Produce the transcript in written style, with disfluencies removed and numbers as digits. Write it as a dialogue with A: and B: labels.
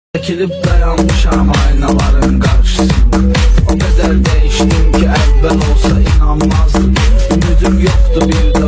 A: Çəkilib dayanmışam aynaların qarşısında. O qədər dəyişdim ki, əvvəl olsa inanmazdım. Ümidim yoxdur bir